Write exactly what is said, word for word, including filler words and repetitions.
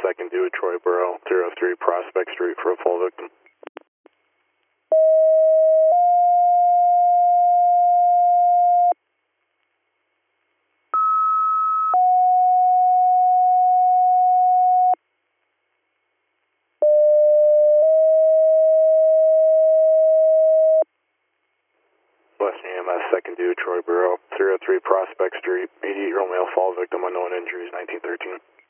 second due at Troy Borough, zero three Prospect Street for a fall victim. Western E M S second due at Troy Borough, zero three Prospect Street, eighty-eight-year-old male fall victim, unknown injuries, nineteen thirteen.